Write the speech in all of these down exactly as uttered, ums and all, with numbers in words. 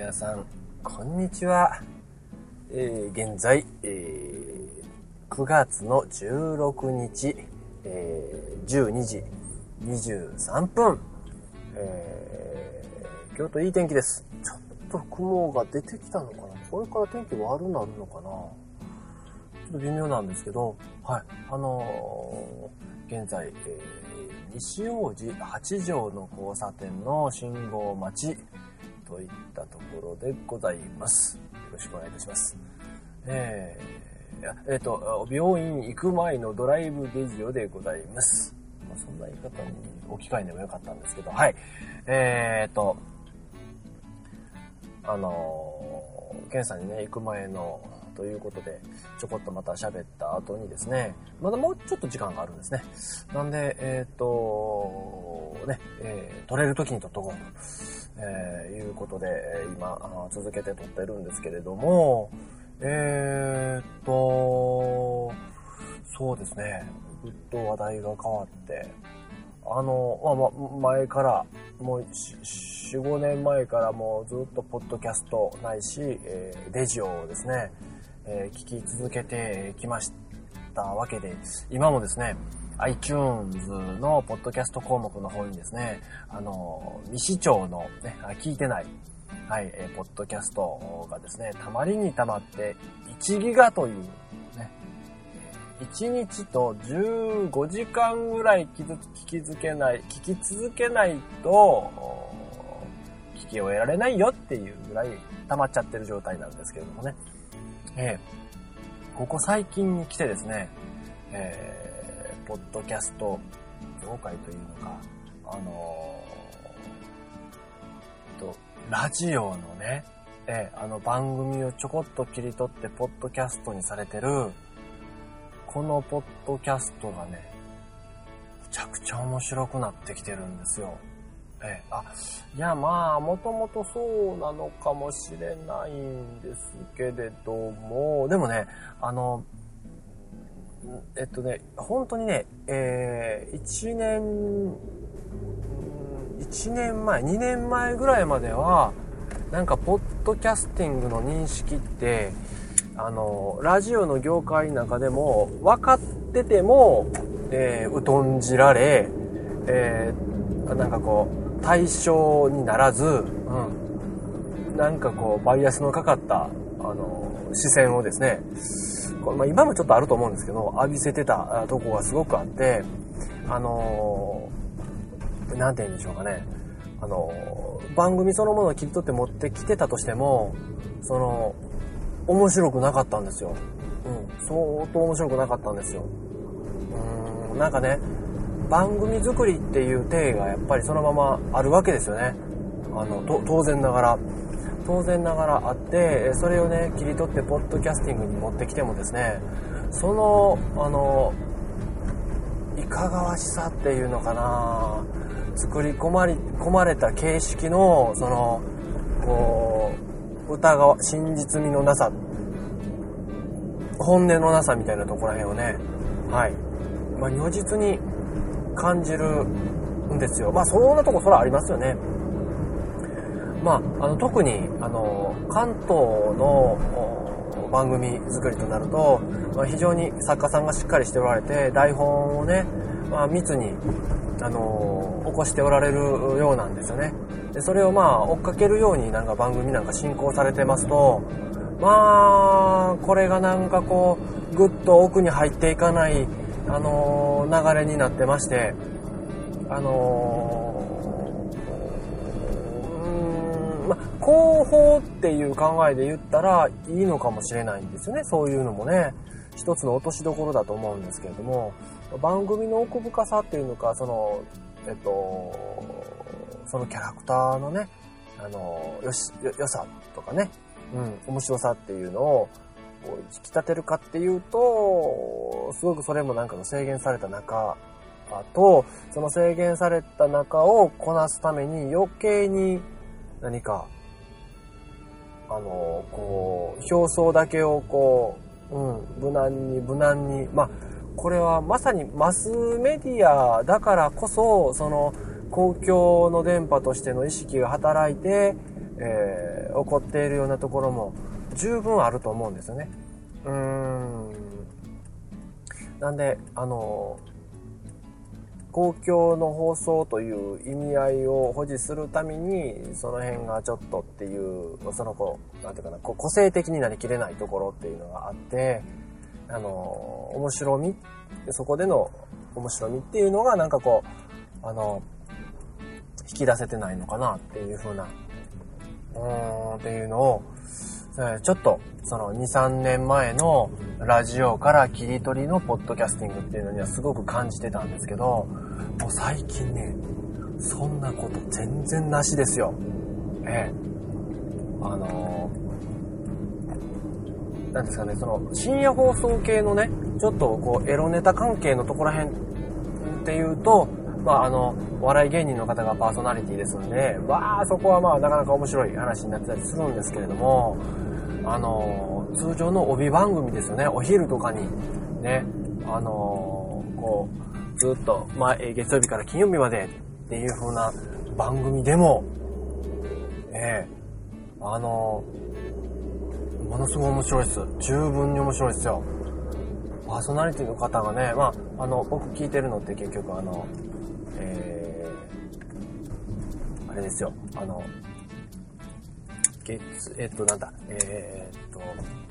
皆さんこんにちは。えー、現在、えー、くがつのじゅうろくにち、えー、じゅうにじにじゅうさんぷん、えー、京都いい天気です。ちょっと雲が出てきたのかな。これから天気悪くなるのかな。ちょっと微妙なんですけど、はい、あのー、現在、えー、西大路八条の交差点の信号待ちといったところでございます。よろしくお願いいたします。えー、えー、と、病院行く前のドライブレジオでございます。まあ、そんな言い方に置き換えてもよかったんですけど、はい。えーと、あのー、検査にね、行く前のということで、ちょこっとまた喋った後にですね、まだもうちょっと時間があるんですね。なんで、えーと、ね、えー、撮れる時に撮っとこうと。えー、いうことで今続けて撮ってるんですけれども、えーっとそうですね、ぐっと話題が変わって、あの、まあ、前からもう よん、ごねんまえからもうずっとポッドキャストないし、えー、レジオをですね、えー、聞き続けてきましたわけで、今もですねiTunes のポッドキャスト項目の方にですね、あの、未視聴のね、聞いてない、はい、えー、ポッドキャストがですね、たまりにたまっていちギガというね、いちにちとじゅうごじかんぐらい聞き続けない、聞き続けないと、聞き終えられないよっていうぐらい溜まっちゃってる状態なんですけれどもね。えー、ここ最近に来てですね、えーポッドキャスト業界というのか、あのー、とラジオのね、えあの番組をちょこっと切り取ってポッドキャストにされてるこのポッドキャストがね、めちゃくちゃ面白くなってきてるんですよ。えあいやまあもともとそうなのかもしれないんですけれども、でもね、あのえっとね、本当にね、えー、いちねん、いちねんまえ、にねんまえぐらいまでは、なんか、ポッドキャスティングの認識って、あの、ラジオの業界の中でも、分かってても、えー、疎んじられ、えー、なんかこう、対象にならず、うん、なんかこう、バイアスのかかった、あの、視線をですね、まあ、今もちょっとあると思うんですけど、浴びせてたとこがすごくあって、あのー、なんて言うんでしょうかね、あのー、番組そのものを切り取って持ってきてたとしても、その、面白くなかったんですよ。うん、相当面白くなかったんですよ。うーん、なんかね、番組作りっていう体がやっぱりそのままあるわけですよね。あの、と当然ながら。当然ながらあって、それをね切り取ってポッドキャスティングに持ってきてもですね、そのあのいかがわしさっていうのかな、作り込まれ込まれた形式のそのこう疑わ真実味のなさ、本音のなさみたいなところらへんをね、はい、まあ、如実に感じるんですよ。まあそんなとこそらありますよね。まあ、あの特にあの関東の番組作りとなると、まあ、非常に作家さんがしっかりしておられて、台本をね、まあ、密にあの起こしておられるようなんですよね。でそれをまあ追っかけるようになんか番組なんか進行されてますと、まあこれがなんかこうぐっと奥に入っていかないあの流れになってまして、あの広報っていう考えで言ったらいいのかもしれないんですよね。そういうのもね、一つの落としどころだと思うんですけれども、番組の奥深さっていうのか、そのえっとそのキャラクターのね、あのよしよ良さとかね、うん、面白さっていうのを引き立てるかっていうと、すごくそれもなんかの制限された中と、その制限された中をこなすために余計に何かあのこう表層だけをこう、うん、無難に無難に、まあこれはまさにマスメディアだからこそ、その公共の電波としての意識が働いて、 えー、起こっているようなところも十分あると思うんですよね。うーん。なんで、あの、公共の放送という意味合いを保持するために、その辺がちょっとっていう、そのこう、なんていうかな、こう個性的になりきれないところっていうのがあって、あの、面白み、そこでの面白みっていうのがなんかこう、あの、引き出せてないのかなっていう風な、うーんっていうのを、ちょっとそのに、さんねんまえのラジオから切り取りのポッドキャスティングっていうのにはすごく感じてたんですけど、もう最近ね、そんなこと全然なしですよ。ええ。あのー、なんですかね、その深夜放送系のね、ちょっとこうエロネタ関係のところらへんっていうと、まああの、お笑い芸人の方がパーソナリティですんで、わあそこはまあなかなか面白い話になってたりするんですけれども、あの通常の帯番組ですよね。お昼とかにね、あのこうずっと、まあ、月曜日から金曜日までっていう風な番組でも、ええ、あのものすごい面白いです。十分に面白いですよ。パーソナリティの方がね、まああの僕聞いてるのって結局あの、えー、あれですよ。あの。えっと、なんだ、えー、っと、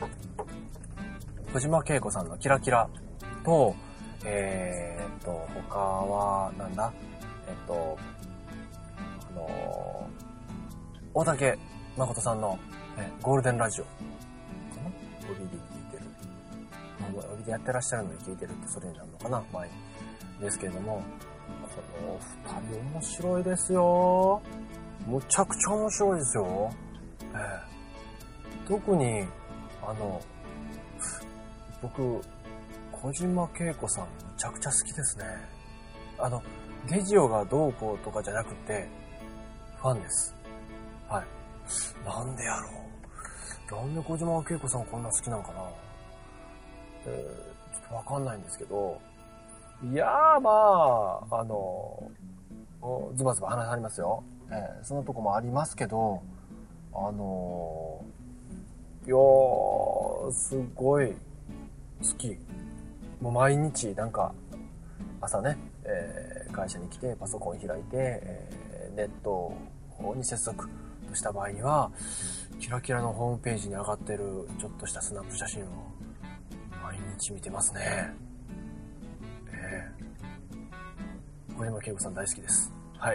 小島慶子さんのキラキラと、えー、っと、他は、なんだ、えっと、あのー、大竹誠さんの、ね、ゴールデンラジオかな？帯で聞いてる。帯でやってらっしゃるのに聞いてるってそれになるのかな？前に。ですけれども、この二人面白いですよ。むちゃくちゃ面白いですよ。えー、特にあの僕小島慶子さんめちゃくちゃ好きですね。あのゲジオがどうこうとかじゃなくてファンです。はい。なんでやろう。なんで小島慶子さんこんな好きなのかな。えー、ちょっとわかんないんですけど、いやーまああのズバズバ話ありますよ。えー、そのとこもありますけど。あのー、いやー、すごい好き。もう毎日なんか朝ね、えー、会社に来てパソコン開いて、えー、ネットに接続とした場合にはキラキラのホームページに上がってるちょっとしたスナップ写真を毎日見てますね。えー、小山慶子さん大好きです。はい。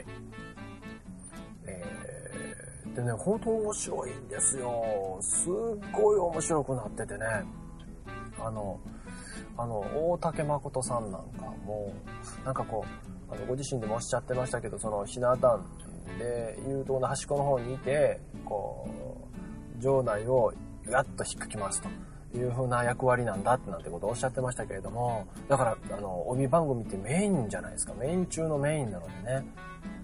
でね、本当面白いんですよ。すっごい面白くなっててね。あの、あの、大竹誠さんなんかも、なんかこう、あのご自身でもおっしゃってましたけど、そのひな壇で誘導の端っこの方にいて、こう、場内をガッと引っかきますという風な役割なんだってなんてことをおっしゃってましたけれども、だから、あの、帯番組ってメインじゃないですか。メイン中のメインなのでね。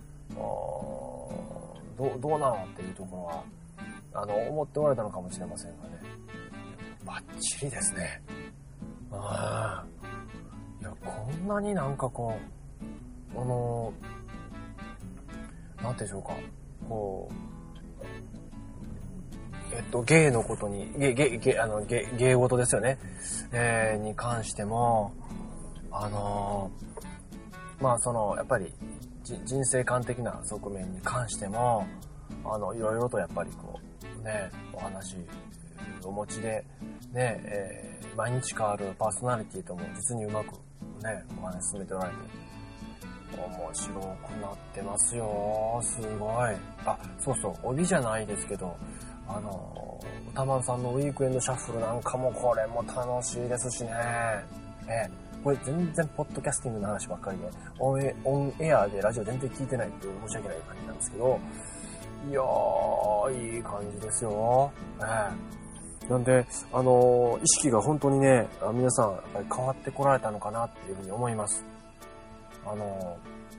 どう、どうなのっていうところは、あの、思っておられたのかもしれませんがね。バッチリですね。ああ。いや、こんなになんかこう、あの、なんていうんでしょうか。こう、えっと、芸のことに、芸、芸、芸、あの、芸、芸事ですよね。えー、に関しても、あの、まあその、やっぱり、人生観的な側面に関してもあのいろいろとやっぱりこうねお話お持ちでね、えー、毎日変わるパーソナリティとも実にうまくねお話進めておられて面白くなってますよ。すごい。あ、そうそう、帯じゃないですけどあの歌丸さんのウィークエンドシャッフルなんかもこれも楽しいですしね。えこれ全然ポッドキャスティングの話ばっかりで、オンエ、オンエアでラジオ全然聞いてないっていう申し訳ない感じなんですけど、いやー、いい感じですよ。えー、なんで、あのー、意識が本当にね、皆さん変わってこられたのかなっていうふうに思います。あの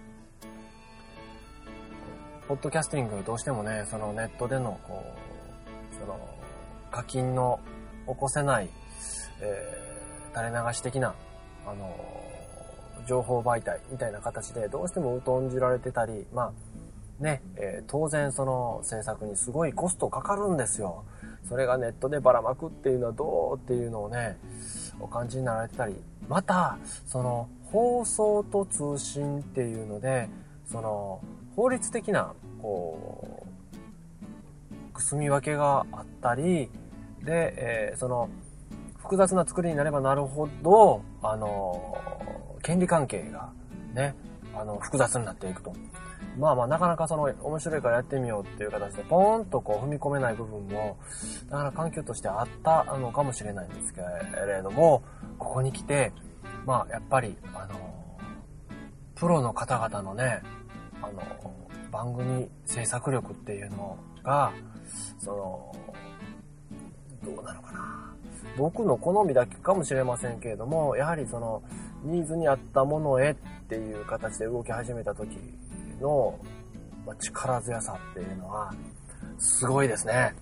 ー、ポッドキャスティングどうしてもね、そのネットでの、こう、その、課金の起こせない、えー、垂れ流し的な、あの情報媒体みたいな形でどうしても疎んじられてたり、まあね、えー、当然その制作にすごいコストかかるんですよ。それがネットでばらまくっていうのはどうっていうのをね、お感じになられてたり、また、その放送と通信っていうので、その法律的な、こう、くすみ分けがあったり、で、えー、その、複雑な作りになればなるほど、あの、権利関係がね、あの、複雑になっていくと。まあまあ、なかなかその、面白いからやってみようっていう形で、ポーンとこう、踏み込めない部分も、だから環境としてあったのかもしれないんですけれども、ここに来て、まあ、やっぱり、あの、プロの方々のね、あの、番組制作力っていうのが、その、どうなのかな。僕の好みだけかもしれませんけれども、やはりその、ニーズに合ったものへっていう形で動き始めた時の、まあ、力強さっていうのは、すごいですね。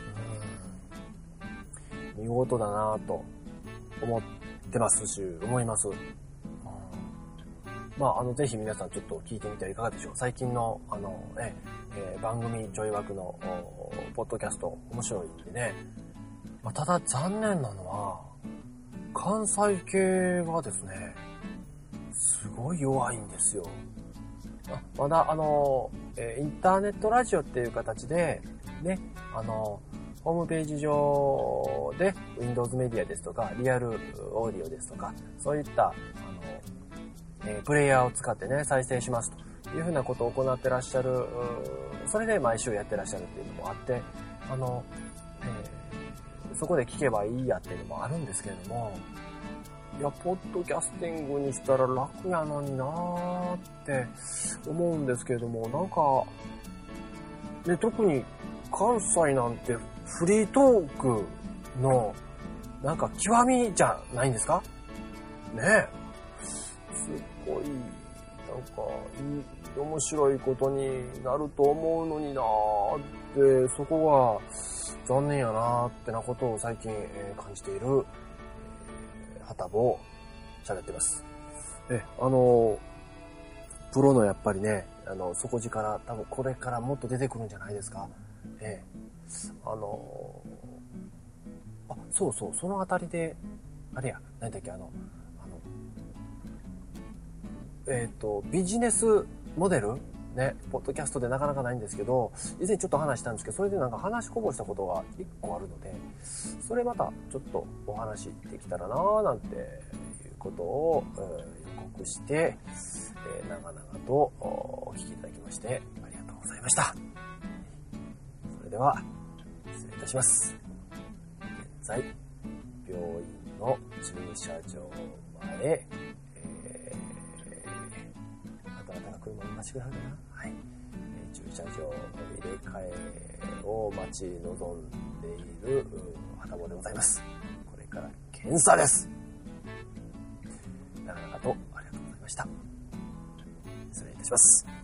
うん、見事だなぁと思ってますし、思います。うん、まあ、あの、ぜひ皆さんちょっと聞いてみてはいかがでしょう。最近の、あの、え、えー、番組ちょい枠の、ポッドキャスト、面白いんでね。まあ、ただ残念なのは、関西系がですね、すごい弱いんですよ。まだ、あの、えインターネットラジオっていう形で、ね、あの、ホームページ上で Windows メディアですとか、リアルオーディオですとか、そういった、あの、えー、プレイヤーを使ってね、再生しますというふうなことを行ってらっしゃる、それで毎週やってらっしゃるっていうのもあって、あの、えー、そこで聞けばいいやっていうのもあるんですけれども、いや、ポッドキャスティングにしたら楽やのになーって思うんですけれども、なんか、ね、特に関西なんてフリートークのなんか極みじゃないんですかねえ。すごい、なんか、いい、面白いことになると思うのになーって、そこが残念やなーってなことを最近、えー、感じている、はたぼを喋ってます。え、あの、プロのやっぱりね、あの、底力、多分これからもっと出てくるんじゃないですか。ええ、あの、あ、そうそう、そのあたりで、あれや、何だっけ、あの、あの、えっと、ビジネスモデルね、ポッドキャストでなかなかないんですけど、以前ちょっと話したんですけど、それでなんか話しこぼしたことが一個あるので、それまたちょっとお話できたらなーなんていうことを、えー、予告して、えー、長々とお聞きいただきましてありがとうございました。それでは失礼いたします。現在病院の駐車場前、えー、あたたが車に待ちくらいかな、はい、えー、駐車場入れ替えを待ち望んでいるはたぼでございます。これから検査です。長々とありがとうございました。失礼いたします。